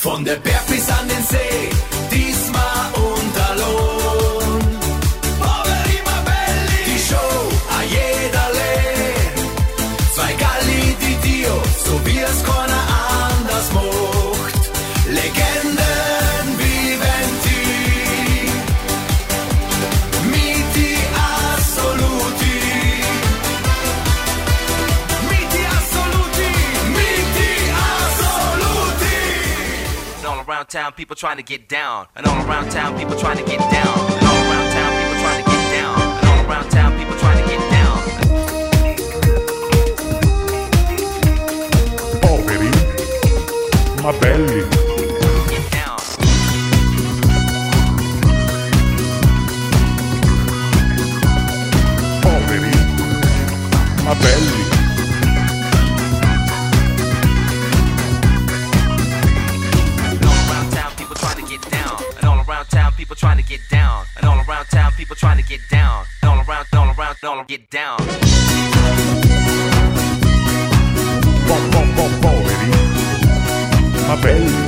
Von der Berg bis an den See, Diesmal und Alon. Poveri ma belli, die Show a jederle. Zwei Galli di Dio, so wie es keiner anders macht. Legenden viventi, miti assoluti. Miti assoluti, miti assoluti. And all around town, people trying to get down. And all around town, people trying to get down. And all around town, people trying to get down. And all around town, people trying to get down. Poveri ma belli. Get down. Poveri ma belli. And all around town, people trying to get down. And all around town, people trying to get down. And all around town, people trying to get down. And all around, get down. Poveri ma belli.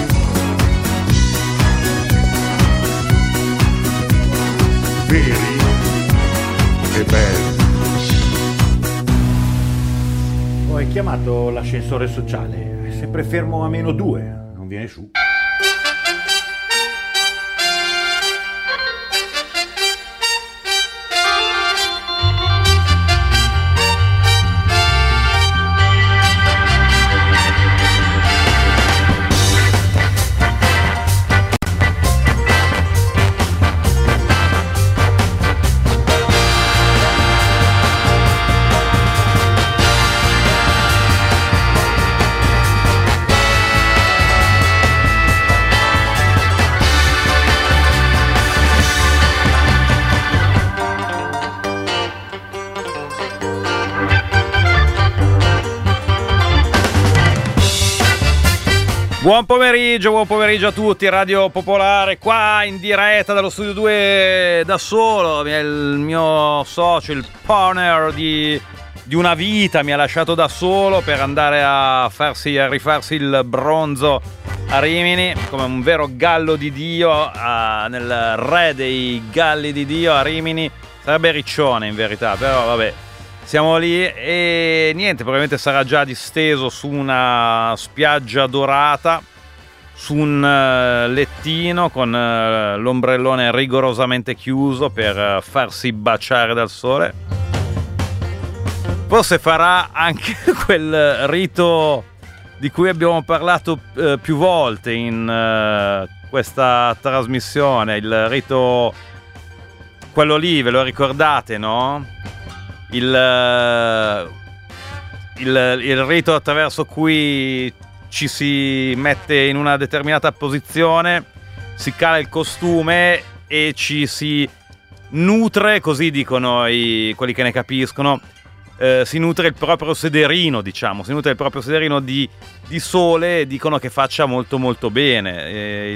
Veri e belli. Ho chiamato l'ascensore sociale, è sempre fermo a -2, non viene su. Buon pomeriggio a tutti, Radio Popolare qua in diretta dallo studio 2 da solo. Il mio socio, il partner di una vita, mi ha lasciato da solo per andare a rifarsi il bronzo a Rimini come un vero gallo di Dio, nel re dei galli di Dio a Rimini. Sarebbe Riccione in verità, però vabbè. Siamo lì e niente, probabilmente sarà già disteso su una spiaggia dorata, su un lettino con l'ombrellone rigorosamente chiuso per farsi baciare dal sole. Forse farà anche quel rito di cui abbiamo parlato più volte in questa trasmissione, il rito, quello lì, ve lo ricordate, no? Il rito attraverso cui ci si mette in una determinata posizione, si cala il costume e ci si nutre, così dicono quelli che ne capiscono, si nutre il proprio sederino, diciamo, si nutre il proprio sederino di sole, e dicono che faccia molto molto bene.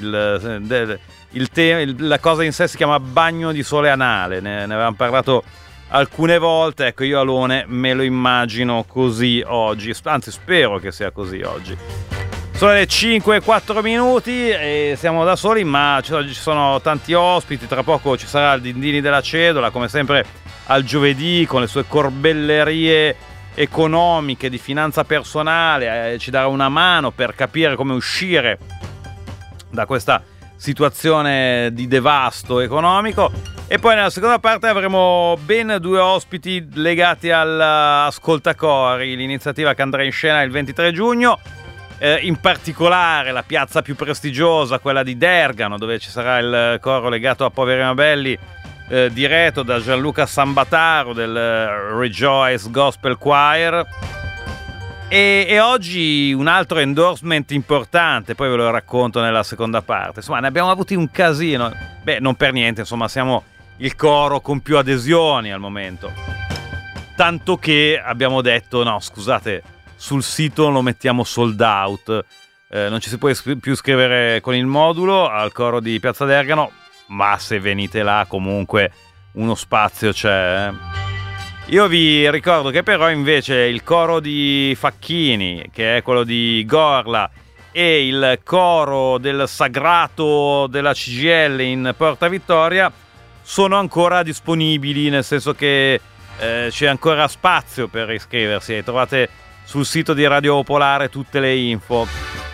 La cosa in sé si chiama bagno di sole anale, ne avevamo parlato alcune volte. Ecco, io Alone me lo immagino così oggi, anzi spero che sia così oggi. Sono le 5:04 e siamo da soli, ma oggi ci sono tanti ospiti. Tra poco ci sarà il Dindini della Cedola, come sempre al giovedì, con le sue corbellerie economiche di finanza personale, ci darà una mano per capire come uscire da questa situazione di devasto economico. E poi nella seconda parte avremo ben 2 ospiti legati all'Ascoltacori, l'iniziativa che andrà in scena il 23 giugno, in particolare la piazza più prestigiosa, quella di Dergano, dove ci sarà il coro legato a Poveri ma Belli, diretto da Gianluca Sambataro del Rejoice Gospel Choir. E oggi un altro endorsement importante, poi ve lo racconto nella seconda parte. Insomma, ne abbiamo avuti un casino. Beh, non per niente, insomma, siamo il coro con più adesioni al momento. Tanto che abbiamo detto, no, scusate, sul sito lo mettiamo sold out. Non ci si può più scrivere con il modulo al coro di Piazza Dergano, ma se venite là comunque uno spazio c'è. Io vi ricordo che però invece il coro di Facchini, che è quello di Gorla, e il coro del Sagrato della CGIL in Porta Vittoria sono ancora disponibili, nel senso che c'è ancora spazio per iscriversi. Trovate sul sito di Radio Popolare tutte le info.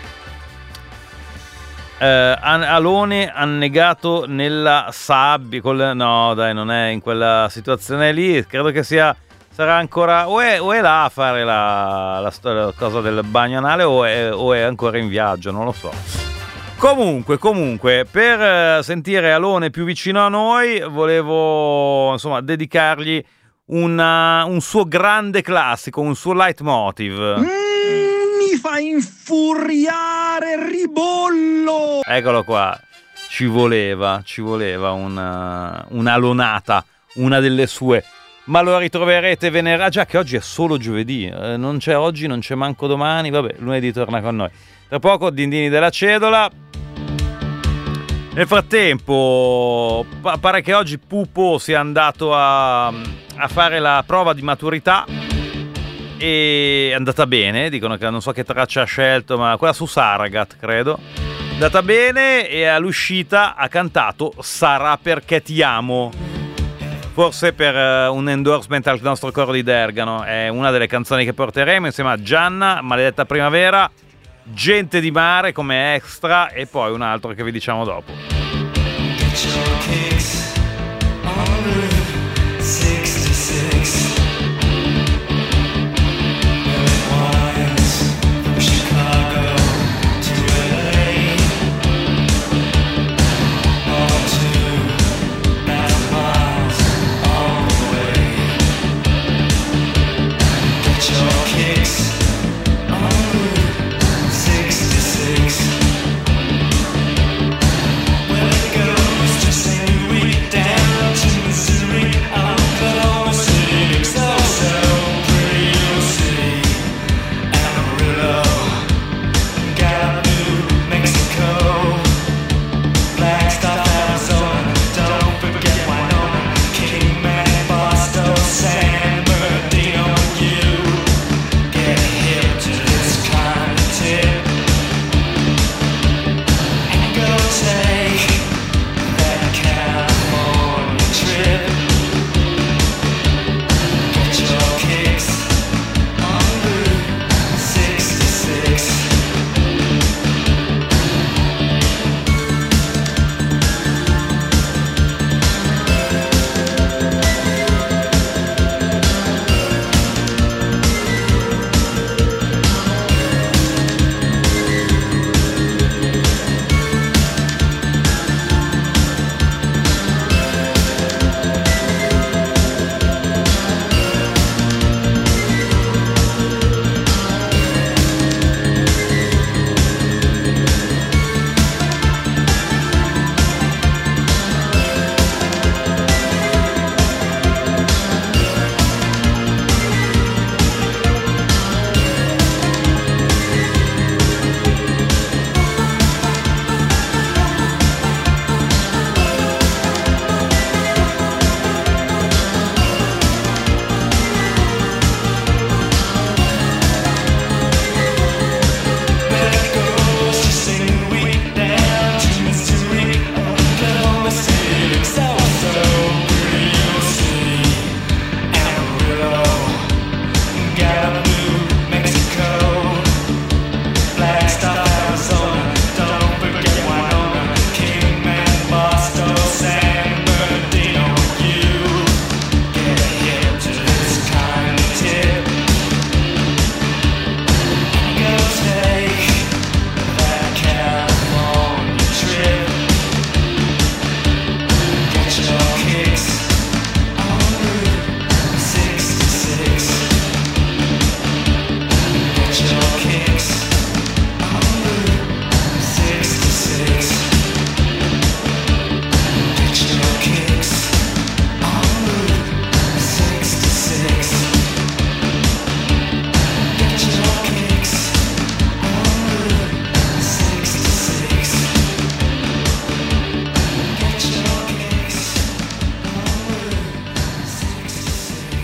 Alone annegato nella sabbia no dai, non è in quella situazione lì, credo che sarà ancora o è là a fare la cosa del bagno anale o è ancora in viaggio, non lo so. Comunque per sentire Alone più vicino a noi volevo insomma dedicargli un suo grande classico, un suo leitmotiv. Mi fa infuriare, ribollo! Eccolo qua, ci voleva un'alonata, una delle sue, ma lo ritroverete venerdì, già che oggi è solo giovedì, non c'è oggi, non c'è manco domani, vabbè, lunedì torna con noi. Tra poco Dindini della Cedola. Nel frattempo pare che oggi Pupo sia andato a fare la prova di maturità e è andata bene, dicono che non so che traccia ha scelto, ma quella su Saragat credo, è andata bene e all'uscita ha cantato Sarà perché ti amo, forse per un endorsement al nostro coro di Dergano. È una delle canzoni che porteremo insieme a Gianna, Maledetta Primavera, Gente di Mare come extra e poi un altro che vi diciamo dopo.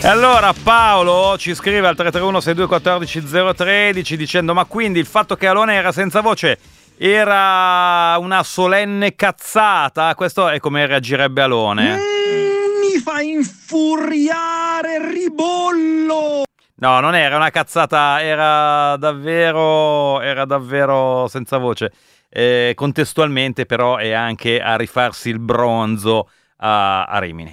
Allora Paolo ci scrive al 331 6214 013 dicendo: ma quindi il fatto che Alone era senza voce era una solenne cazzata? Questo è come reagirebbe Alone. Mi fa infuriare, ribollo! No, non era una cazzata, era davvero senza voce. Contestualmente però è anche a rifarsi il bronzo a Rimini.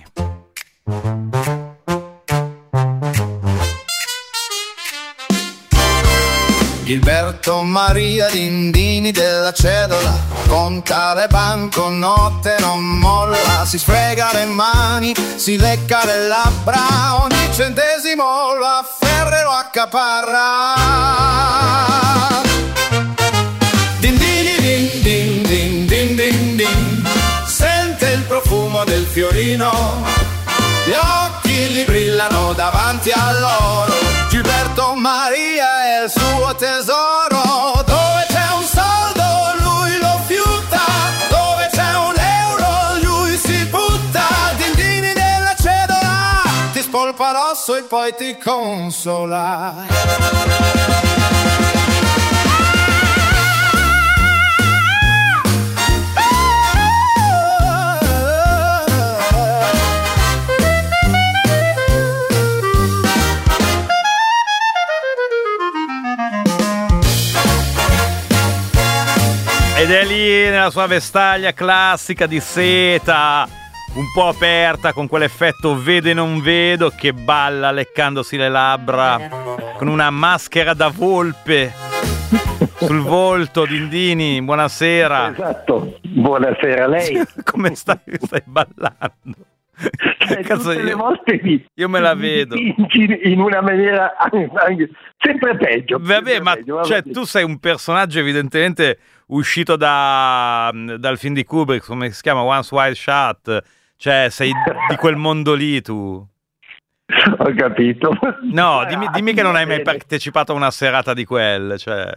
Gilberto Maria Dindini della cedola, conta le banconote, non molla, si sfrega le mani, si lecca le labbra, ogni centesimo lo afferra e lo accaparra. Dindini din din din din din din, sente il profumo del fiorino, gli occhi gli brillano davanti a loro. Gilberto Maria è il suo tesoro, dove c'è un soldo lui lo fiuta, dove c'è un euro lui si butta. Dindini della cedola, ti spolpa l'osso e poi ti consola. Ed è lì nella sua vestaglia classica di seta, un po' aperta, con quell'effetto vede non vedo, che balla leccandosi le labbra, con una maschera da volpe sul volto. Dindini, buonasera. Esatto, buonasera a lei. Come stai ballando? Cazzo, tutte le volte io me la vedo in una maniera sempre peggio. Vabbè, ma peggio, cioè, tu sei un personaggio evidentemente uscito dal film di Kubrick, come si chiama, Once Wide Shut, cioè sei di quel mondo lì tu. Ho capito. No, dimmi che non hai mai partecipato a una serata di quelle, cioè.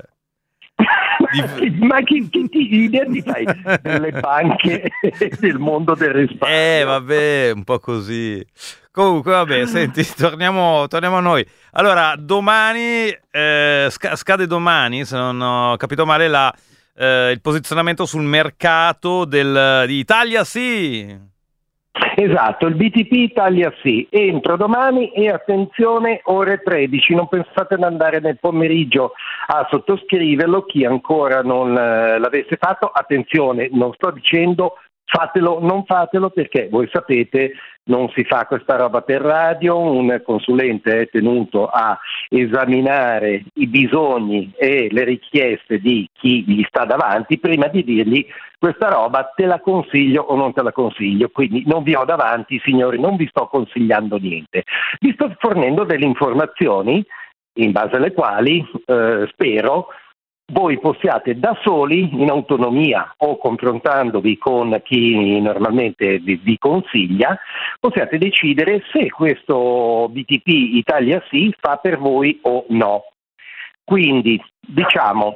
Ma che idea ti fai delle banche del mondo del risparmio? Vabbè, un po' così. Comunque, vabbè, senti, torniamo a noi. Allora, domani, scade domani, se non ho capito male, il posizionamento sul mercato di Italia Sì. Esatto, il BTP Italia Sì, entro domani e attenzione, ore 13, non pensate ad andare nel pomeriggio a sottoscriverlo, chi ancora non l'avesse fatto, attenzione, non sto dicendo fatelo, non fatelo, perché voi sapete non si fa questa roba per radio, un consulente è tenuto a esaminare i bisogni e le richieste di chi gli sta davanti prima di dirgli questa roba te la consiglio o non te la consiglio, quindi non vi ho davanti signori, non vi sto consigliando niente, vi sto fornendo delle informazioni in base alle quali spero voi possiate da soli, in autonomia o confrontandovi con chi normalmente vi consiglia, possiate decidere se questo BTP Italia Sì fa per voi o no. Quindi diciamo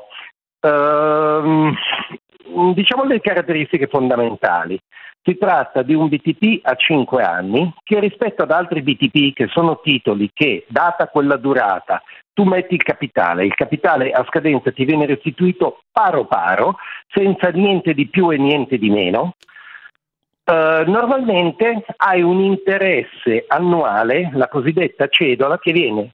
le caratteristiche fondamentali. Si tratta di un BTP a 5 anni che rispetto ad altri BTP che sono titoli che, data quella durata, tu metti il capitale a scadenza ti viene restituito paro paro, senza niente di più e niente di meno. Normalmente hai un interesse annuale, la cosiddetta cedola, che viene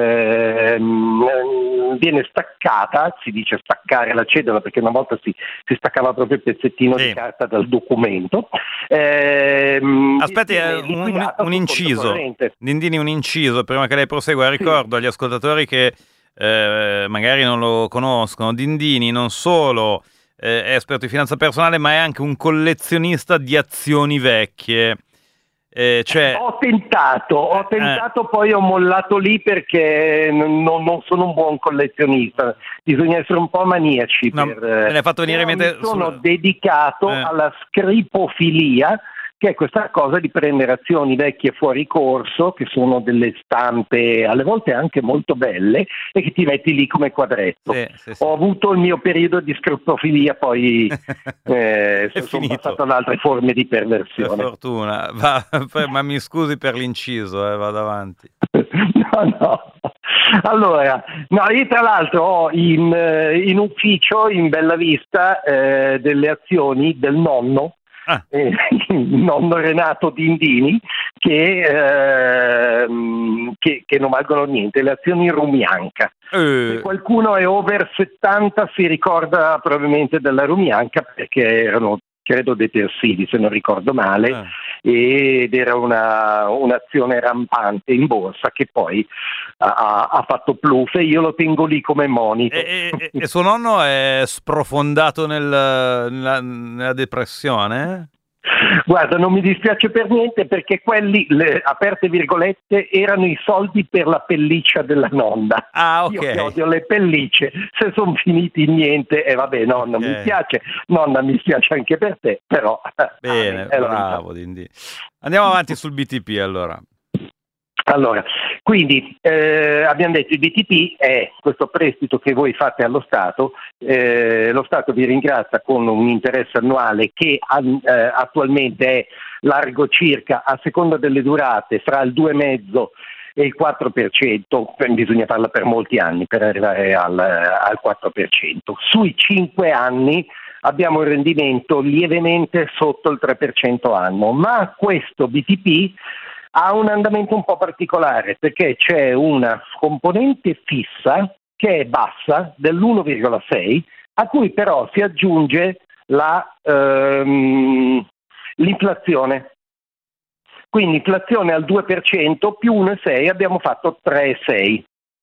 staccata, si dice staccare la cedola perché una volta si staccava proprio il pezzettino di carta dal documento. Aspetti, un inciso, Dindini, un inciso prima che lei prosegua. Ricordo agli ascoltatori che magari non lo conoscono, Dindini non solo è esperto di finanza personale, ma è anche un collezionista di azioni vecchie. Ho tentato, poi ho mollato lì perché non sono un buon collezionista, bisogna essere un po' maniaci. Me ne hai fatto venire in mente. Sono dedicato alla scripofilia, che è questa cosa di prendere azioni vecchie fuori corso, che sono delle stampe alle volte anche molto belle, e che ti metti lì come quadretto. Sì. Ho avuto il mio periodo di scrotofilia, poi sono passato ad altre forme di Per perversione. fortuna. Ma mi scusi per l'inciso, vado avanti. No. Allora, io tra l'altro ho in ufficio in Bella Vista delle azioni del nonno, il nonno Renato Dindini, che non valgono niente, le azioni Rumianca. Se qualcuno è over 70 si ricorda probabilmente della Rumianca, perché erano, credo, detersivi, se non ricordo male, ed era un'azione rampante in borsa che poi ha fatto pluf, e io lo tengo lì come monito. E suo nonno è sprofondato nella depressione? Guarda, non mi dispiace per niente, perché quelli, aperte virgolette, erano i soldi per la pelliccia della nonna. Ok. Io che odio le pellicce, se sono finiti in niente, e vabbè, nonna, mi spiace, nonna, mi spiace anche per te, però... Bene, bravo Dindì. Andiamo avanti sul BTP allora. Allora, quindi abbiamo detto il BTP è questo prestito che voi fate allo Stato, lo Stato vi ringrazia con un interesse annuale che attualmente è largo circa, a seconda delle durate, fra il 2,5% e il 4%, bisogna farla per molti anni per arrivare al 4%. Sui 5 anni abbiamo un rendimento lievemente sotto il 3% annuo, ma questo BTP ha un andamento un po' particolare, perché c'è una componente fissa che è bassa dell'1,6, a cui però si aggiunge l'inflazione. Quindi inflazione al 2% più 1,6 abbiamo fatto 3,6.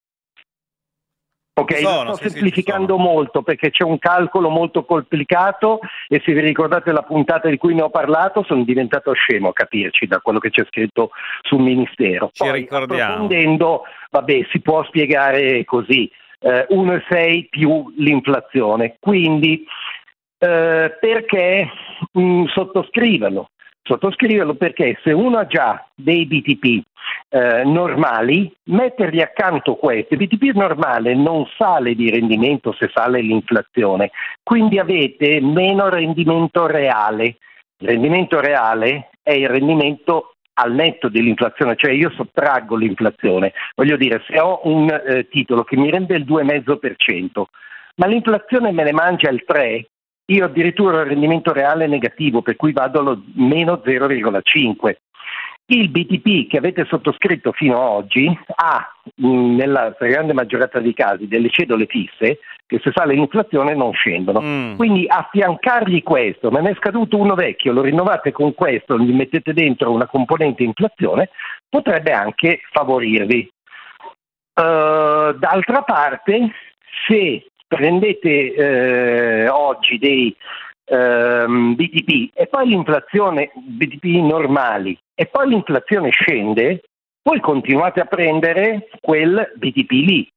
Ok, sto semplificando molto, perché c'è un calcolo molto complicato, e se vi ricordate la puntata di cui ne ho parlato, sono diventato scemo a capirci da quello che c'è scritto sul Ministero. Ci ricordiamo. Approfondendo, vabbè, si può spiegare così, 1,6 più l'inflazione. Quindi perché sottoscriverlo? Sottoscriverlo perché se uno ha già dei BTP normali, metterli accanto questi. Il BTP normale non sale di rendimento se sale l'inflazione, quindi avete meno rendimento reale. Il rendimento reale è il rendimento al netto dell'inflazione, cioè io sottraggo l'inflazione. Voglio dire, se ho un titolo che mi rende il 2,5%, ma l'inflazione me ne mangia il 3%, io addirittura ho il rendimento reale negativo, per cui vado allo meno 0,5%. Il BTP che avete sottoscritto fino ad oggi ha, nella grande maggioranza dei casi, delle cedole fisse che se sale l'inflazione non scendono. Quindi affiancargli questo, me ne è scaduto uno vecchio, lo rinnovate con questo, gli mettete dentro una componente inflazione, potrebbe anche favorirvi. D'altra parte, se prendete oggi dei BTP e poi l'inflazione, BTP normali, e poi l'inflazione scende, voi continuate a prendere quel BTP lì,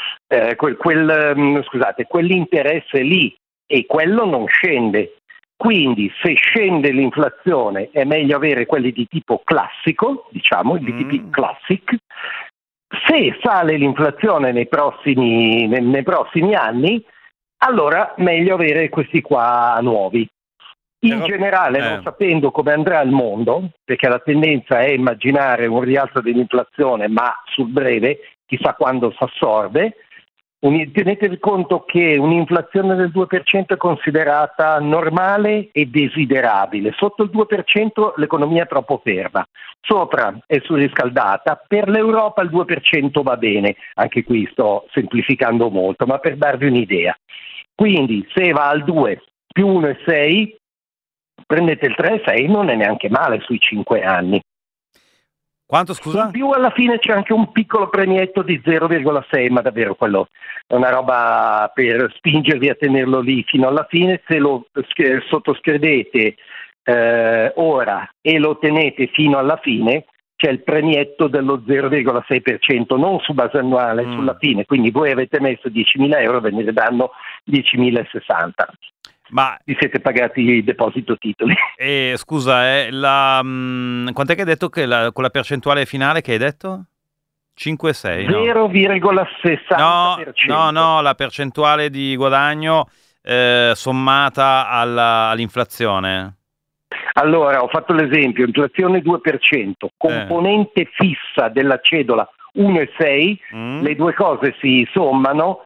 quell'interesse lì, e quello non scende. Quindi se scende l'inflazione è meglio avere quelli di tipo classico, diciamo, il BTP Classic. Se sale l'inflazione nei prossimi anni, allora meglio avere questi qua nuovi. In generale, non sapendo come andrà il mondo, perché la tendenza è immaginare un rialzo dell'inflazione, ma sul breve, chissà quando si assorbe, tenete conto che un'inflazione del 2% è considerata normale e desiderabile. Sotto il 2% l'economia è troppo ferma, sopra è surriscaldata. Per l'Europa il 2% va bene, anche qui sto semplificando molto, ma per darvi un'idea. Quindi se va al 2 più 1,6, prendete il 3,6, non è neanche male sui 5 anni. Quanto, scusa? In più alla fine c'è anche un piccolo premietto di 0,6, ma davvero quello è una roba per spingervi a tenerlo lì fino alla fine. Se lo sottoscrivete ora e lo tenete fino alla fine, c'è il premietto dello 0,6%, non su base annuale, sulla fine. Quindi voi avete messo 10.000 euro, ve ne danno 10.060. Ma vi siete pagati il deposito titoli. scusa, quant'è che hai detto che con la percentuale finale che hai detto? 5,6? 0,60%. No, la percentuale di guadagno sommata all'inflazione. Allora, ho fatto l'esempio, inflazione 2%, componente fissa della cedola 1,6, le due cose si sommano,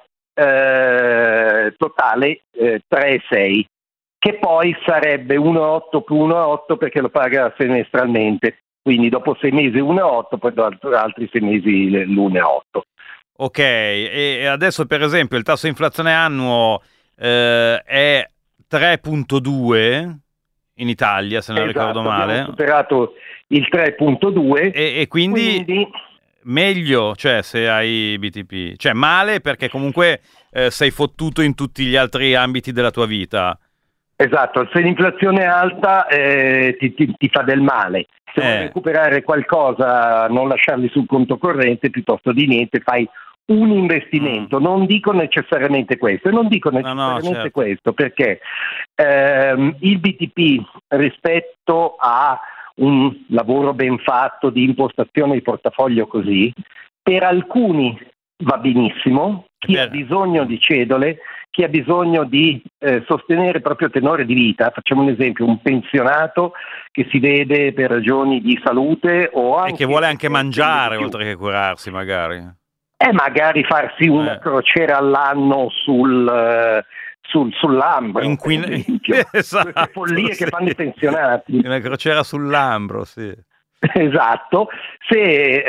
totale 3,6, che poi sarebbe 1,8 più 1,8 perché lo paga semestralmente, quindi dopo 6 mesi 1,8, poi dopo altri 6 mesi l'1,8. Ok, e adesso per esempio il tasso di inflazione annuo è 3,2 in Italia, se non ricordo male. Abbiamo superato il 3,2 e quindi meglio, cioè, se hai BTP, cioè male perché comunque sei fottuto in tutti gli altri ambiti della tua vita. Esatto, se l'inflazione è alta ti fa del male. Se vuoi recuperare qualcosa, non lasciarli sul conto corrente, piuttosto di niente, fai un investimento. Non dico necessariamente questo, certo. Questo, perché il BTP rispetto a un lavoro ben fatto di impostazione di portafoglio così, per alcuni va benissimo, chi ha bisogno di cedole, chi ha bisogno di sostenere il proprio tenore di vita, facciamo un esempio, un pensionato che si vede per ragioni di salute o anche, e che vuole anche mangiare oltre che curarsi magari. Magari farsi una crociera all'anno sull'Ambro, esatto, queste follie che fanno i pensionati. Una crociera sull'Ambro, sì. Esatto, se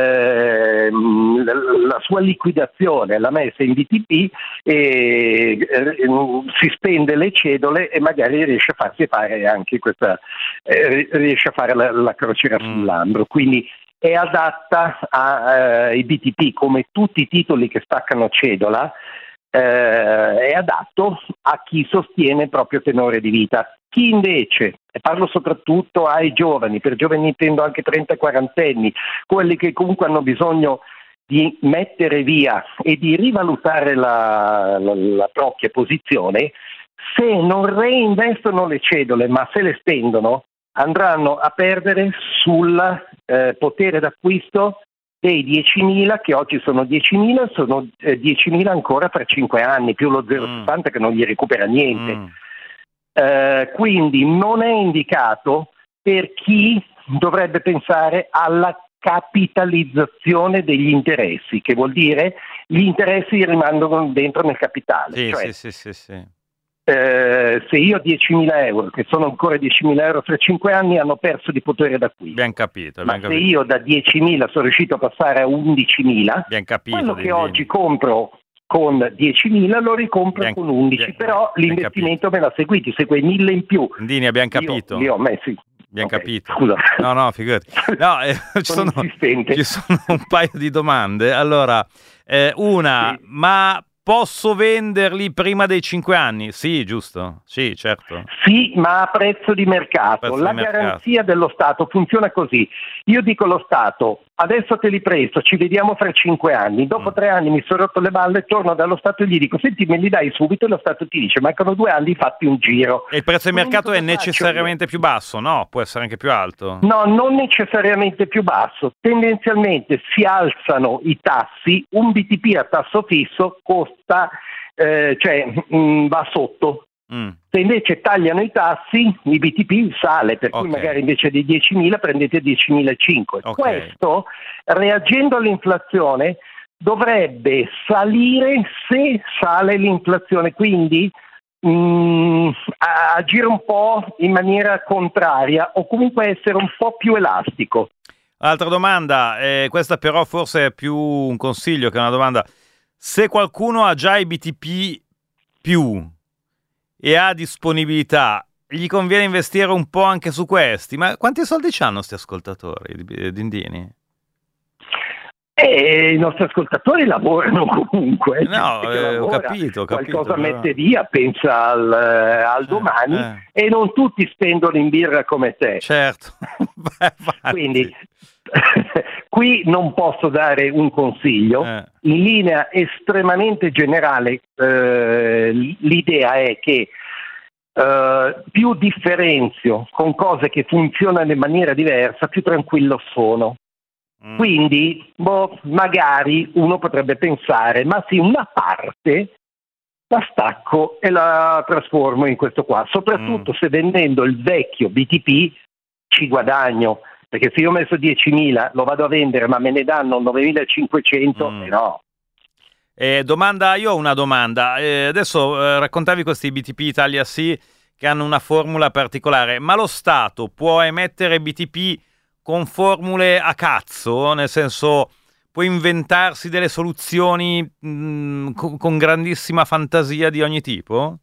la sua liquidazione l'ha messa in BTP si spende le cedole e magari riesce a farsi fare anche questa, riesce a fare la crociera sull'Ambro, quindi è adatta ai BTP come tutti i titoli che staccano cedola. È adatto a chi sostiene il proprio tenore di vita. Chi invece, e parlo soprattutto ai giovani, per giovani intendo anche 30-40 anni, quelli che comunque hanno bisogno di mettere via e di rivalutare la propria posizione, se non reinvestono le cedole ma se le spendono, andranno a perdere sul potere d'acquisto dei 10.000, che oggi sono 10.000, sono 10.000 ancora per 5 anni, più lo 0,60 che non gli recupera niente. Quindi non è indicato per chi dovrebbe pensare alla capitalizzazione degli interessi, che vuol dire gli interessi rimangono dentro nel capitale. Sì, cioè, sì. Se io ho 10.000 euro, che sono ancora 10.000 euro fra 5 anni, hanno perso di potere d'acquisto. Ben capito. Ma se io da 10.000 sono riuscito a passare a 11.000, quello che oggi compro con 10.000 lo ricompro con 11, però l'investimento me l'ha seguito, se quei 1.000 in più. Dini, abbiamo capito. Li ho messi. Abbiamo capito. Scusa. No, figurati. No, ci sono un paio di domande. Allora, ma posso venderli prima dei 5 anni? Sì, giusto? Sì, certo. Sì, ma a prezzo di mercato. La garanzia dello Stato funziona così. Io dico allo Stato, adesso te li presto, ci vediamo fra 5 anni. Dopo 3 anni mi sono rotto le balle, torno dallo Stato e gli dico, senti, me li dai subito? E lo Stato ti dice, mancano 2 anni, fatti un giro. E il prezzo di mercato è necessariamente più basso? No, può essere anche più alto? No, non necessariamente più basso. Tendenzialmente si alzano i tassi, un BTP a tasso fisso costa, va sotto. Se invece tagliano i tassi, i BTP sale, per cui magari invece dei 10.000 prendete 10.500. Questo, reagendo all'inflazione, dovrebbe salire se sale l'inflazione, quindi agire un po' in maniera contraria o comunque essere un po' più elastico. Altra domanda, questa però forse è più un consiglio che una domanda. Se qualcuno ha già i BTP più e ha disponibilità, gli conviene investire un po' anche su questi? Ma quanti soldi c'hanno sti ascoltatori, Dindini? I nostri ascoltatori lavorano comunque. No, ho capito. Qualcosa però mette via, pensa al domani, e non tutti spendono in birra come te. Certo. Quindi qui non posso dare un consiglio. In linea estremamente generale, l'idea è che più differenzio con cose che funzionano in maniera diversa, più tranquillo sono. Quindi, magari uno potrebbe pensare, ma sì, una parte la stacco e la trasformo in questo qua, soprattutto se vendendo il vecchio BTP ci guadagno, perché se io ho messo 10.000 lo vado a vendere ma me ne danno 9.500, no. Io ho una domanda. Adesso raccontavi questi BTP Italia Sì che hanno una formula particolare, ma lo Stato può emettere BTP con formule a cazzo? Nel senso, può inventarsi delle soluzioni con grandissima fantasia di ogni tipo?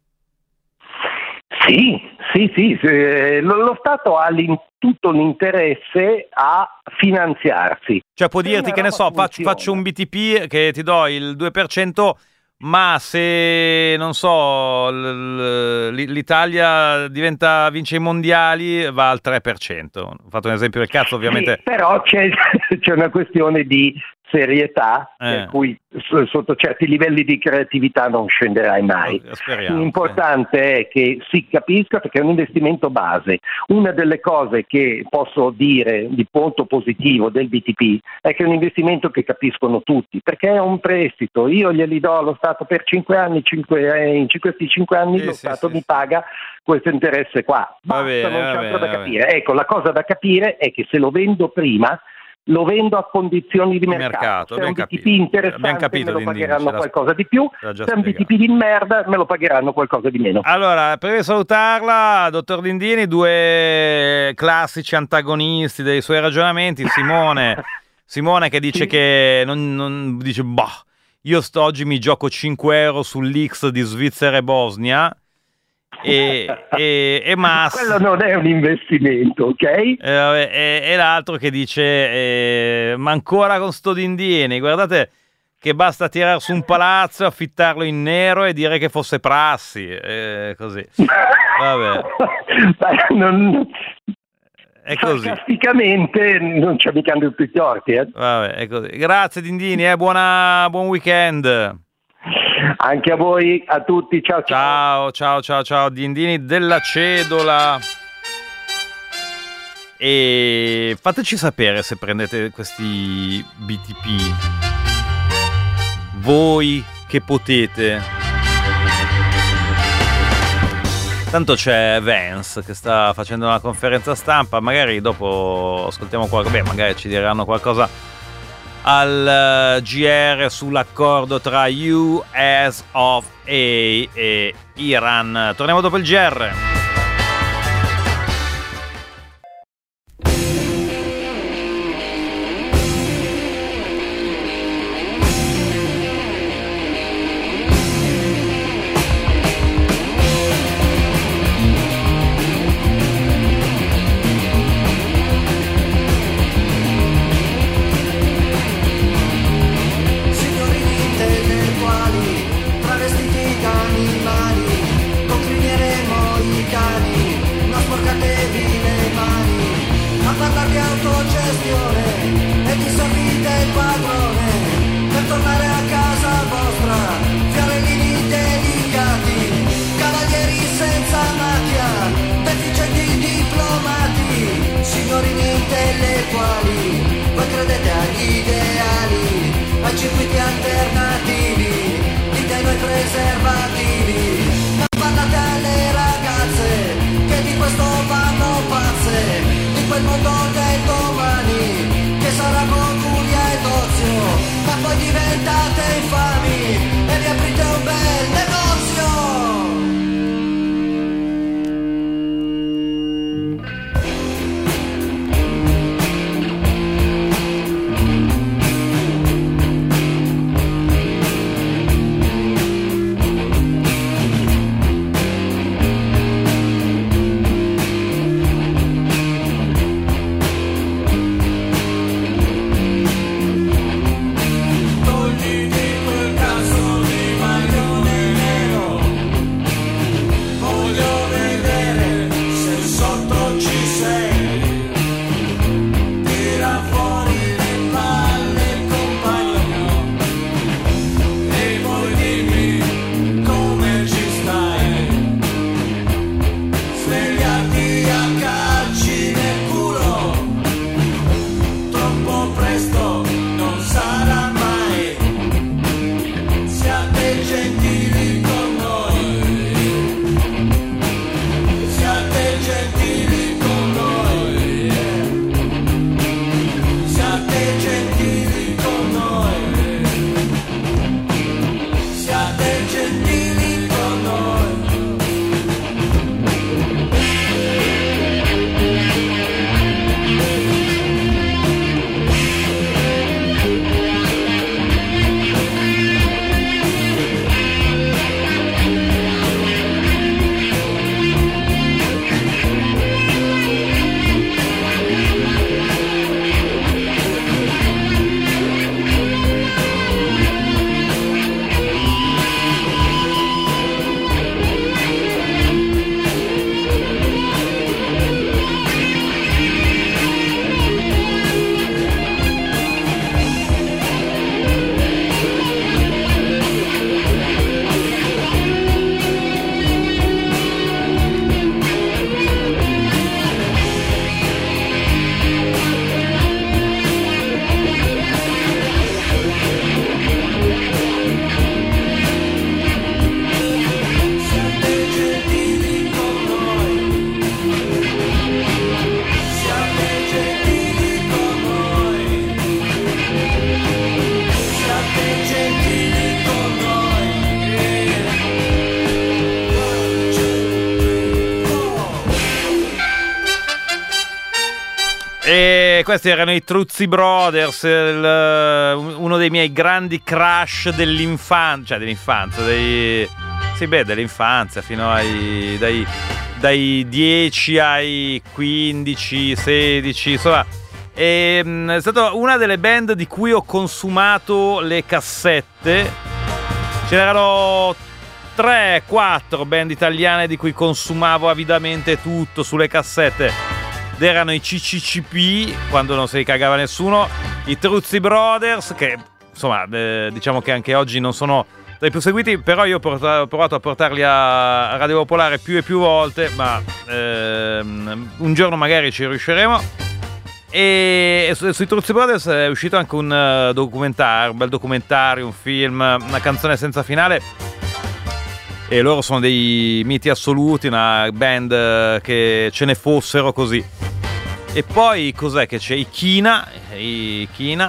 Sì. Lo Stato ha tutto l'interesse a finanziarsi. Cioè può dirti, che ne so, faccio un BTP che ti do il 2%, ma se, non so, l'Italia vince i mondiali, va al 3%. Ho fatto un esempio del cazzo, ovviamente. Sì, però c'è una questione di serietà, per cui sotto certi livelli di creatività non scenderai mai. L'importante è che si capisca, perché è un investimento base. Una delle cose che posso dire di punto positivo del BTP è che è un investimento che capiscono tutti, perché è un prestito, io glieli do allo Stato per 5 anni, in questi 5 anni lo Stato mi paga questo interesse qua. Non c'è altro da capire. Ecco, la cosa da capire è che se lo vendo prima, lo vendo a condizioni di mercato. Se è un BTP interessante me lo pagheranno qualcosa di più, se è un BTP di merda me lo pagheranno qualcosa di meno. Allora, prima di salutarla, dottor Dindini, due classici antagonisti dei suoi ragionamenti. Simone che dice che non dice, io oggi mi gioco 5 euro sull'X di Svizzera e Bosnia. E Massimo, quello non è un investimento, ok? E l'altro che dice ma ancora con sto Dindini, guardate che basta tirare su un palazzo, affittarlo in nero e dire che fosse prassi, così. Vabbè. È così. Sarcasticamente non c'è mica tutti i torti, Vabbè, è così. Grazie Dindini, buon weekend. Anche a voi, a tutti, ciao. Dindini della Cedola. E fateci sapere se prendete questi BTP, voi che potete. Tanto c'è Vance che sta facendo una conferenza stampa, magari dopo ascoltiamo magari ci diranno qualcosa al GR sull'accordo tra US of A e Iran. Torniamo dopo il GR. Circuiti alternativi, dite noi preservativi, ma parlate alle ragazze che di questo vanno pazze, di quel mondo del domani che sarà goduria ed ozio, ma poi diventate infami e vi aprite un bel negozio. E questi erano i Truzzi Brothers, uno dei miei grandi crush dell'infanzia, dell'infanzia fino dai 10 ai 15, 16, insomma. È stata una delle band di cui ho consumato le cassette. Ce n'erano 3-4 band italiane di cui consumavo avidamente tutto sulle cassette. Erano i CCCP, quando non se li cagava nessuno, i Truzzi Brothers, che insomma diciamo che anche oggi non sono tra i più seguiti, però io ho provato a portarli a Radio Popolare più e più volte, ma un giorno magari ci riusciremo. E sui Truzzi Brothers è uscito anche un bel documentario, un film, una canzone senza finale. E loro sono dei miti assoluti, una band che ce ne fossero così. E poi cos'è che c'è? I Kina e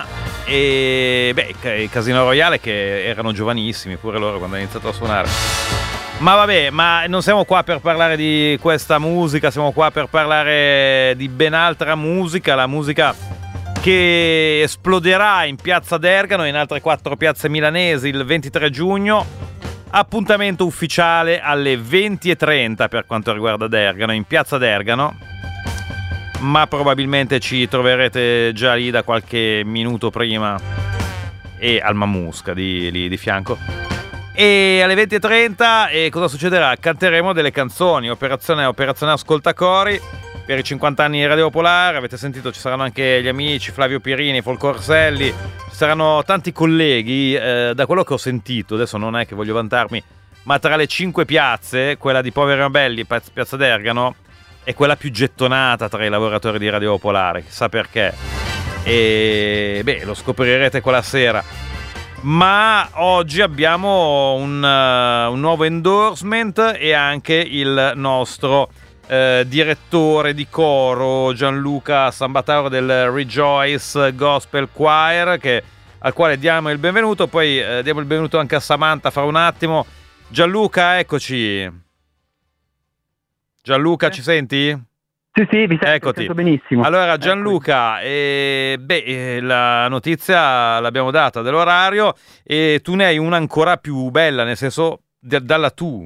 i Casino Royale, che erano giovanissimi pure loro quando hanno iniziato a suonare. Ma vabbè, ma non siamo qua per parlare di questa musica, siamo qua per parlare di ben altra musica, la musica che esploderà in Piazza Dergano e in altre 4 piazze milanesi il 23 giugno. Appuntamento ufficiale alle 20:30 per quanto riguarda Dergano, in Piazza Dergano, ma probabilmente ci troverete già lì da qualche minuto prima, e al Mamusca di fianco. E alle 20:30 cosa succederà? Canteremo delle canzoni, operazione Ascoltacori per i 50 anni di Radio Popolare. Avete sentito, ci saranno anche gli amici Flavio Pirini, Folco Orselli, ci saranno tanti colleghi. Da quello che ho sentito, adesso non è che voglio vantarmi, ma tra le 5 piazze, quella di Poveri Mabelli, Piazza Dergano, è quella più gettonata tra i lavoratori di Radio Popolare, chissà perché. E lo scoprirete quella sera. Ma oggi abbiamo un nuovo endorsement e anche il nostro direttore di coro Gianluca Sambatauro del Rejoice Gospel Choir, al quale diamo il benvenuto. Poi diamo il benvenuto anche a Samantha fra un attimo. Gianluca, eccoci. Gianluca, ci senti? Sì, vi sento benissimo. Allora Gianluca, la notizia l'abbiamo data dell'orario, e tu ne hai una ancora più bella, nel senso dalla tu.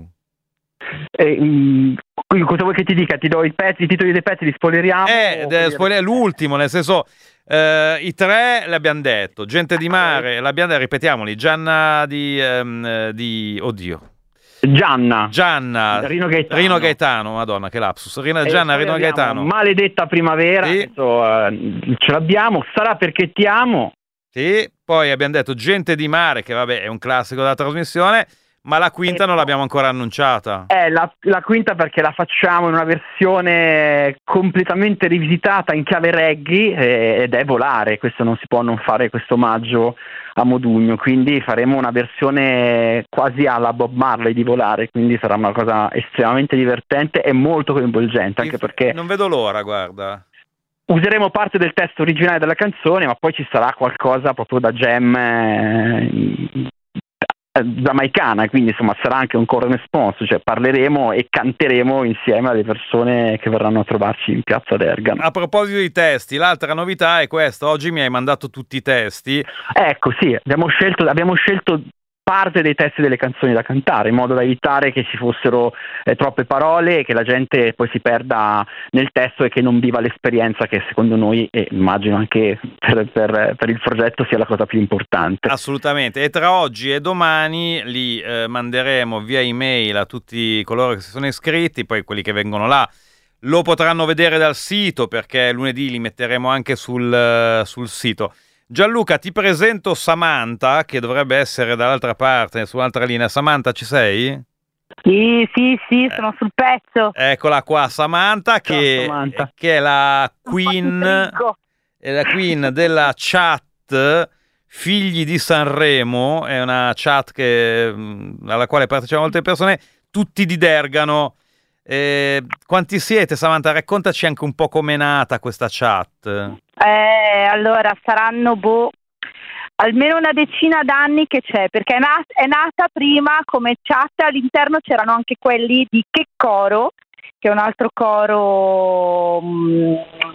Cosa vuoi che ti dica? Ti do i titoli dei pezzi, li spoileriamo? L'ultimo, nel senso i 3 li abbiamo detto, Gente di Mare, ripetiamoli, Gianna Gianna Rino Gaetano, madonna che lapsus, Gianna Rino Gaetano, Maledetta primavera, sì. Ce l'abbiamo, Sarà perché ti amo. Sì, poi abbiamo detto Gente di Mare, che vabbè è un classico della trasmissione, ma la quinta non l'abbiamo ancora annunciata. La quinta perché la facciamo in una versione completamente rivisitata in chiave reggae, ed è Volare. Questo non si può non fare questo omaggio a Modugno, quindi faremo una versione quasi alla Bob Marley di Volare, quindi sarà una cosa estremamente divertente e molto coinvolgente, anche perché non vedo l'ora, guarda. Useremo parte del testo originale della canzone, ma poi ci sarà qualcosa proprio da jam giamaicana, quindi insomma sarà anche un core response, cioè parleremo e canteremo insieme alle persone che verranno a trovarci in Piazza Dergano. A proposito di testi, l'altra novità è questa: oggi mi hai mandato tutti i testi. Ecco, sì, abbiamo scelto parte dei testi delle canzoni da cantare, in modo da evitare che ci fossero troppe parole e che la gente poi si perda nel testo e che non viva l'esperienza, che secondo noi, e immagino anche per il progetto, sia la cosa più importante. Assolutamente, e tra oggi e domani li manderemo via email a tutti coloro che si sono iscritti, poi quelli che vengono là lo potranno vedere dal sito, perché lunedì li metteremo anche sul sito. Gianluca, ti presento Samantha, che dovrebbe essere dall'altra parte, su un'altra linea. Samantha, ci sei? Sì, sono sul pezzo. Eccola qua, Samantha, che è la queen della chat Figli di Sanremo. È una chat alla quale partecipano molte persone, tutti di Dergano. Quanti siete, Samantha? Raccontaci anche un po' com'è nata questa chat. Allora saranno almeno una decina d'anni che c'è, perché è nata prima come chat. All'interno c'erano anche quelli di Che Coro, che è un altro coro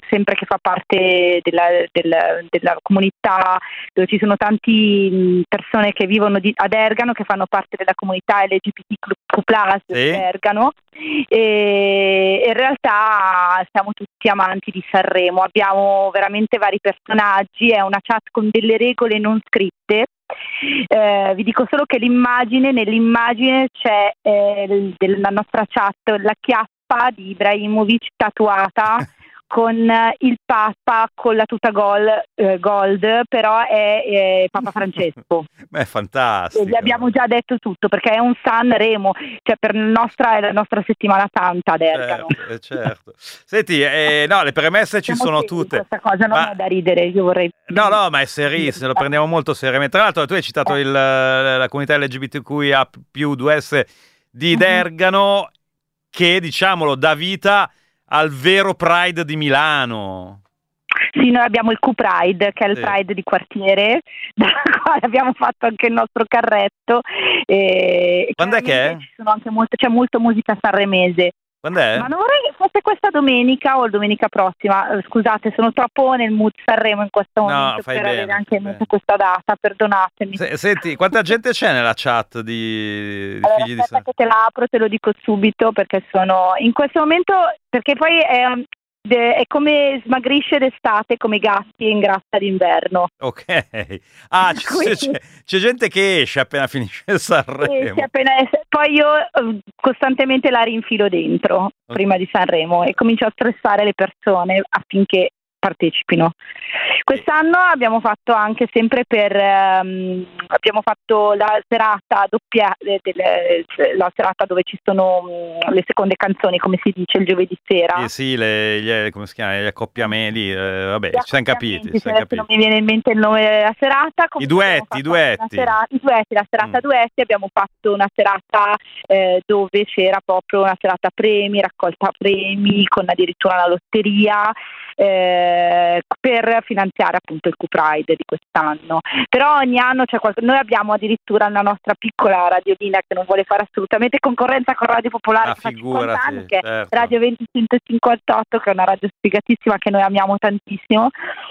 sempre che fa parte della comunità, dove ci sono tanti persone che vivono ad Ergano, che fanno parte della comunità LGBTQ+ di Ergano, e in realtà siamo tutti amanti di Sanremo, abbiamo veramente vari personaggi, è una chat con delle regole non scritte. Vi dico solo che nell'immagine c'è della nostra chat la chiappa di Ibrahimovic tatuata con il Papa con la tuta gold, però è Papa Francesco. Beh, è fantastico. E vi abbiamo già detto tutto, perché è un Sanremo, cioè è la nostra settimana santa ad Ergano. Certo. Senti, no, le premesse ci sono tutte. Questa cosa non è da ridere, io vorrei... No, ma è serissimo, lo prendiamo molto seriamente. Tra l'altro tu hai citato la comunità LGBTQIA+ 2S di Ergano, che, diciamolo, dà vita al vero Pride di Milano. Sì, noi abbiamo il Q-Pride, che è il Pride di quartiere, dal quale abbiamo fatto anche il nostro carretto. Quando è che è? C'è molto musica sanremese. Quando è? Ma non vorrei che fosse questa domenica o domenica prossima. Scusate, sono troppo nel mood Sanremo in questo momento per avere anche questa data, perdonatemi. Senti, quanta gente c'è nella chat di figli di Sanremo? Che te la apro, te lo dico subito, perché sono in questo momento, perché poi è come smagrisce d'estate, come i gatti in grassa d'inverno. Ok. C'è gente che esce appena finisce Sanremo. Poi io costantemente la rinfilo dentro prima di Sanremo e comincio a stressare le persone affinché partecipino. Quest'anno abbiamo fatto anche sempre abbiamo fatto la serata doppia, la serata dove ci sono le seconde canzoni, come si dice, il giovedì sera. Come si chiama? Gli accoppiamenti, vabbè, ci siamo capiti. Non mi viene in mente il nome della serata. I duetti. La serata duetti, abbiamo fatto una serata dove c'era proprio una serata premi, raccolta premi, con addirittura una lotteria, per finanziare appunto il Q-Pride di quest'anno. Però ogni anno c'è noi abbiamo addirittura una nostra piccola radiolina che non vuole fare assolutamente concorrenza con Radio Popolare, che fa 50 anni, che è Radio 2058, che è una radio sfigatissima che noi amiamo tantissimo.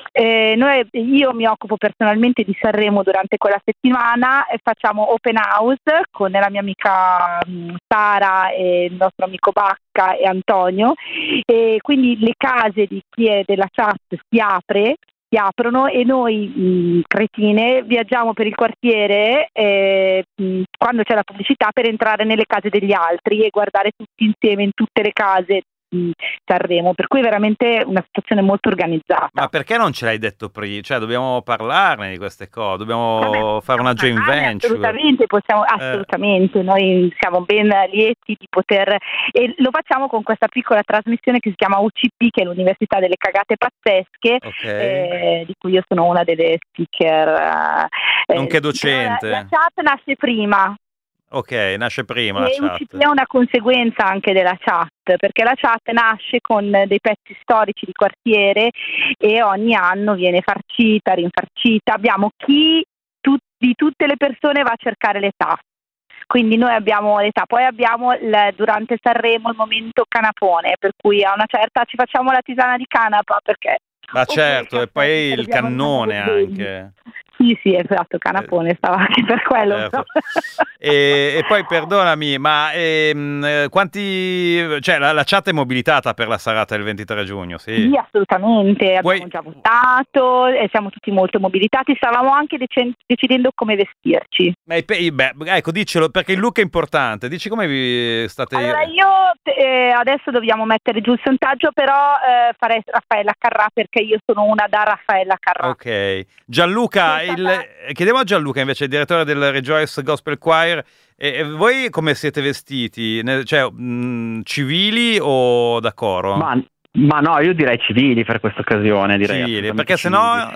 Io mi occupo personalmente di Sanremo durante quella settimana e facciamo open house con la mia amica Sara e il nostro amico Bacca e Antonio, e quindi le case di chi è della chat si aprono e noi cretine viaggiamo per il quartiere quando c'è la pubblicità per entrare nelle case degli altri e guardare tutti insieme in tutte le case Sanremo, per cui è veramente una situazione molto organizzata. Ma perché non ce l'hai detto prima? Cioè, dobbiamo parlarne di queste cose, dobbiamo fare una joint venture. Assolutamente, noi siamo ben lieti di poter, e lo facciamo con questa piccola trasmissione che si chiama UCP, che è l'Università delle Cagate Pazzesche, di cui io sono una delle speaker. Nonché docente. La chat nasce prima. Ok, nasce prima la chat. UCP è una conseguenza anche della chat, perché la chat nasce con dei pezzi storici di quartiere e ogni anno viene farcita, rinfarcita. Abbiamo chi di tutte le persone va a cercare l'età. Quindi noi abbiamo l'età, poi abbiamo durante Sanremo il momento canapone, per cui a una certa ci facciamo la tisana di canapa, perché... Ma certo, e poi il cannone anche. Sì, esatto, canapone, stava anche per quello. Certo. E poi perdonami, ma quanti, cioè la chat è mobilitata per la serata del 23 giugno, sì? Sì, assolutamente, abbiamo già votato e siamo tutti molto mobilitati, stavamo anche decidendo come vestirci. Ecco, dicelo, perché il look è importante, dici come vi state... Allora adesso dobbiamo mettere giù il sondaggio, però farei Raffaella Carrà, perché io sono una da Raffaella Carrà. Ok, Gianluca, chiediamo a Gianluca invece, il direttore del Rejoice Gospel Choir, e voi come siete vestiti? Cioè, civili o da coro? Ma no, io direi civili per questa occasione, direi. Civili, perché se no...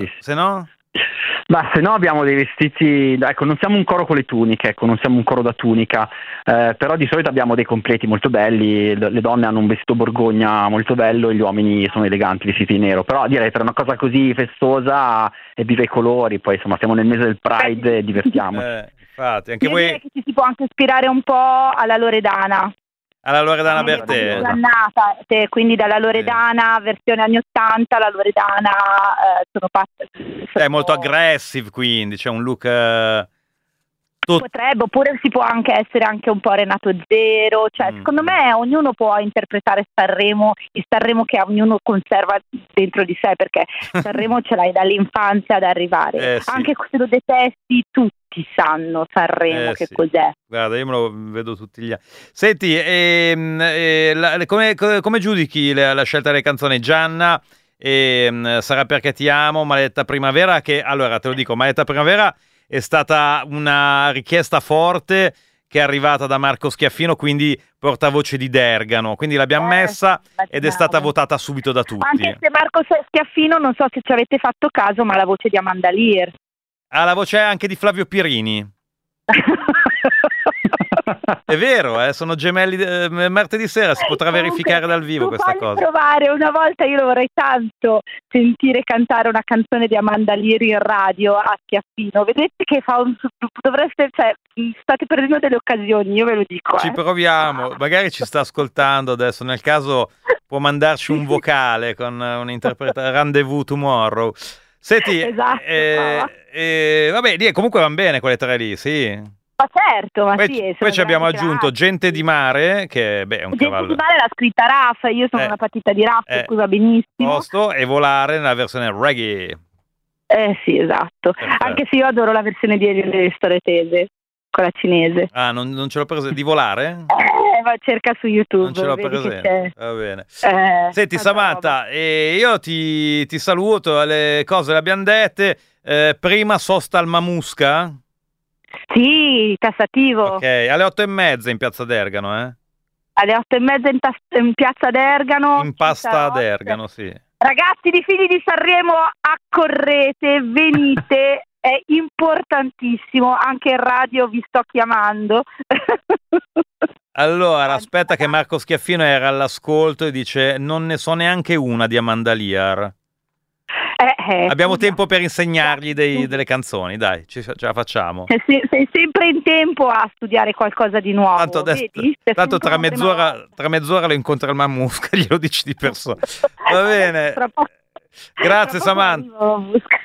Ma se no abbiamo dei vestiti, ecco, non siamo un coro con le tuniche, ecco, non siamo un coro da tunica, però di solito abbiamo dei completi molto belli, le donne hanno un vestito borgogna molto bello e gli uomini sono eleganti vestiti in nero, però direi per una cosa così festosa e viva i colori, poi insomma siamo nel mese del Pride e divertiamoci. Infatti, anche io voi... direi che ci si può anche ispirare un po' alla Loredana. alla Loredana Bertè. Quindi dalla Loredana versione anni 80 alla Loredana sono è molto aggressive, quindi c'è un look potrebbe, oppure si può anche essere anche un po' Renato Zero, cioè secondo me ognuno può interpretare Sanremo, il Sanremo che ognuno conserva dentro di sé, perché Sanremo ce l'hai dall'infanzia ad arrivare, sì. Anche se lo detesti tutti sanno Sanremo che sì. Cos'è. Guarda, io me lo vedo tutti gli anni. Senti, come giudichi la scelta delle canzoni? Gianna, sarà perché ti amo, Maledetta Primavera, che allora te lo dico, Maledetta Primavera è stata una richiesta forte che è arrivata da Marco Schiaffino, quindi portavoce di Dergano, quindi l'abbiamo messa ed è stata votata subito da tutti. Anche se Marco Schiaffino, non so se ci avete fatto caso, ma la voce di Amanda Lear. La voce anche di Flavio Pirini. È vero, sono gemelli. Martedì sera si potrà verificare dal vivo questa cosa. Provare una volta, io lo vorrei tanto sentire cantare una canzone di Amanda Lear in radio a Schiaffino. Vedete che dovreste, cioè, state perdendo delle occasioni, io ve lo dico. Ci proviamo, magari ci sta ascoltando adesso, nel caso può mandarci un vocale con un'interpretazione. Rendezvous Tomorrow. Senti, esatto, vabbè, comunque vanno bene quelle tre lì, sì. Ma certo, ma poi, sì. Poi ci abbiamo aggiunto Gente di Mare, che è un cavallo. Gente di Mare l'ha scritta Raff, io sono una patita di Raff, per cui va benissimo. E Volare nella versione reggae. Sì, esatto. Perfetto. Anche se io adoro la versione di Elio delle Storie Tese, quella cinese. Non ce l'ho presente. Di Volare? Ma cerca su YouTube. Non ce l'ho presente. Va bene. Senti Samantha, io ti saluto, le cose le abbiamo dette. Prima sosta al Mamusca? Sì, tassativo. Ok, alle 8:30 in Piazza Dergano, Alle 8:30 in Piazza Dergano. In pasta Dergano, sì. Ragazzi di Figli di Sanremo, accorrete, venite, è importantissimo, anche in radio vi sto chiamando. Allora, aspetta che Marco Schiaffino era all'ascolto e dice non ne so neanche una di Amanda Lear. Abbiamo tempo per insegnargli delle canzoni, dai, ce la facciamo. Sei sempre in tempo a studiare qualcosa di nuovo. Tanto tra mezz'ora lo incontra il Mamusca, glielo dici di persona. Va bene. Grazie Samantha.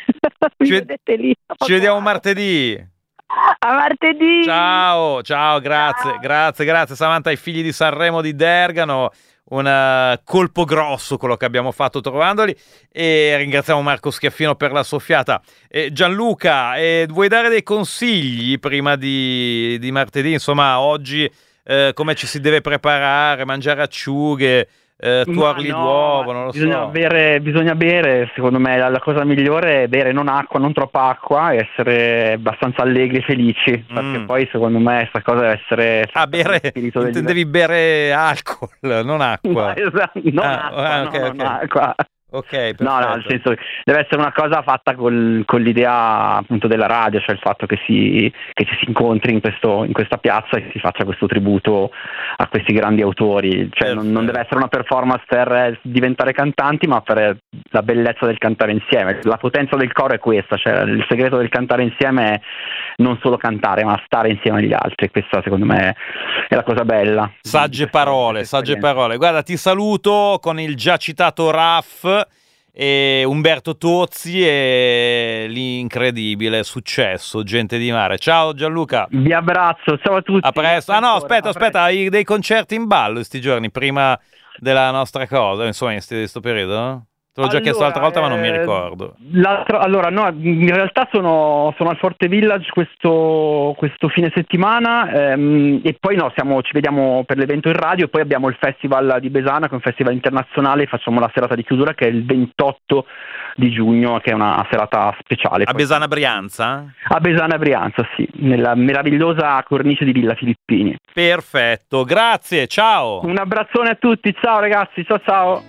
Ci vediamo martedì. A martedì. Ciao, grazie Samantha, ai Figli di Sanremo di Dergano. Un colpo grosso quello che abbiamo fatto trovandoli, e ringraziamo Marco Schiaffino per la soffiata. Gianluca, vuoi dare dei consigli prima di martedì? Insomma, oggi come ci si deve preparare, mangiare acciughe, tuorli d'uovo, non lo so. Bisogna bere, secondo me la cosa migliore è bere non acqua, non troppa acqua, e essere abbastanza allegri e felici, perché poi secondo me questa cosa deve essere... bere, intendevi bere alcol, non acqua. Non acqua. Ok, perfetto. No, nel senso deve essere una cosa fatta con l'idea appunto della radio, cioè il fatto che ci si incontri in questa piazza e che si faccia questo tributo a questi grandi autori, cioè non deve essere una performance per diventare cantanti, ma per la bellezza del cantare insieme. La potenza del coro è questa, cioè il segreto del cantare insieme è non solo cantare, ma stare insieme agli altri. Questa secondo me è la cosa bella. Sagge parole. Guarda, ti saluto con il già citato Raff e Umberto Tozzi e l'incredibile successo Gente di Mare. Ciao Gianluca. Vi abbraccio, ciao a tutti. A presto. Aspetta, hai dei concerti in ballo questi giorni prima della nostra cosa, insomma, in questo periodo? Te l'ho già chiesto l'altra volta, ma non mi ricordo. No, in realtà sono al Forte Village questo fine settimana, e poi ci vediamo per l'evento in radio, e poi abbiamo il Festival di Besana, che è un festival internazionale, facciamo la serata di chiusura che è il 28 di giugno, che è una serata speciale. A Besana Brianza? A Besana Brianza, sì, nella meravigliosa cornice di Villa Filippini. Perfetto, grazie, ciao! Un abbraccione a tutti, ciao ragazzi, ciao!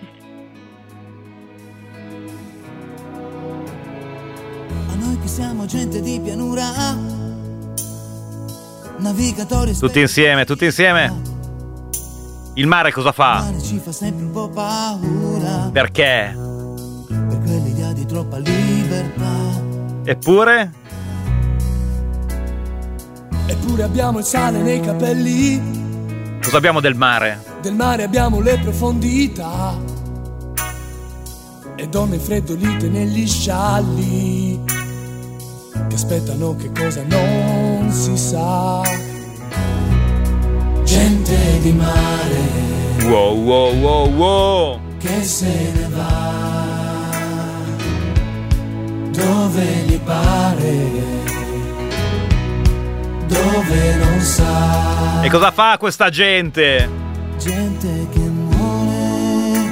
Noi che siamo gente di pianura, navigatori. Tutti insieme. Il mare cosa fa? Il mare ci fa sempre un po' paura. Perché? Per quell'idea di troppa libertà. Eppure abbiamo il sale nei capelli. Cosa abbiamo del mare? Del mare abbiamo le profondità e donne freddolite negli scialli che aspettano che cosa non si sa. Gente di mare, wow wow wow wow, che se ne va dove gli pare, dove non sa. E cosa fa questa gente? Gente che muore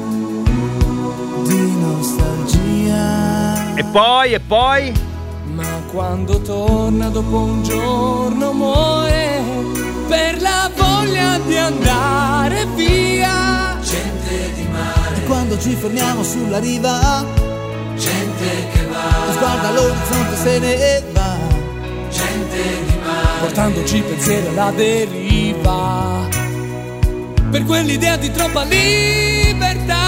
di nostalgia. E poi? Ma quando torna dopo un giorno muore per la voglia di andare via. Gente di mare. E quando ci fermiamo sulla riva, gente che va, sguarda l'orizzonte se ne va. Gente di mare, portandoci pensieri alla deriva, per quell'idea di troppa libertà.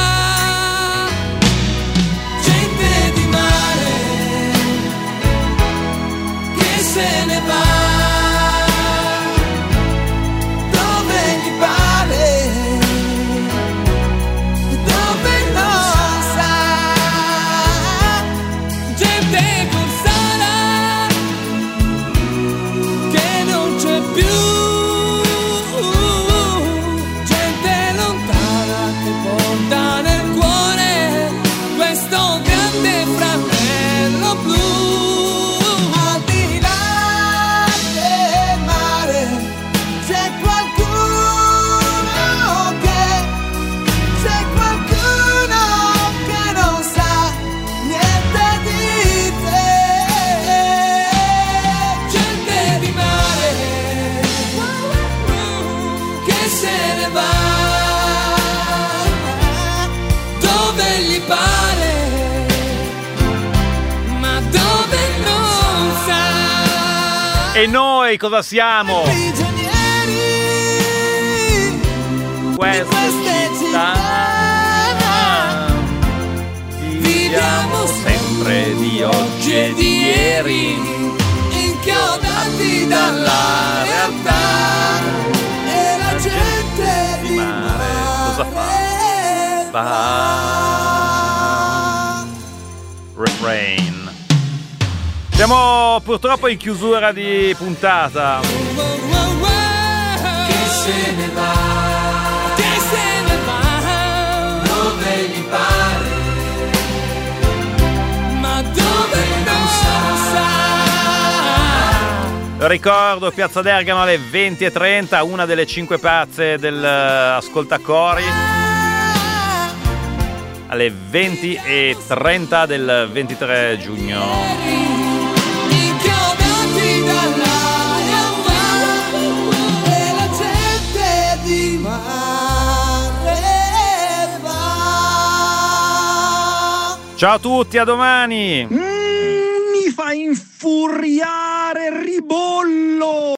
Gente di mare che se ne va dove gli pare, dove non sa. Gente con sala che non c'è più, gente lontana che porta nel cuore questo grande fratello blu. Al di là del mare c'è qualcuno che non sa niente di te. Gente di mare che se ne va dove gli pare, ma dove non sa. E noi cosa siamo? Prigionieri di queste città, viviamo sempre di oggi e di ieri, inchiodati dalla realtà. E la gente di mare cosa fa? Refrain. Siamo purtroppo in chiusura di puntata. Che se ne va, che se ne va dove gli pare, ma dove non sa. Ricordo Piazza Bergamo alle 20:30, una delle 5 pazze del Ascoltacori. Alle 20:30 del 23 giugno. Inchiodati dalla realtà e la gente di mare va. Ciao a tutti, a domani! Mi fa infuriare, ribollo!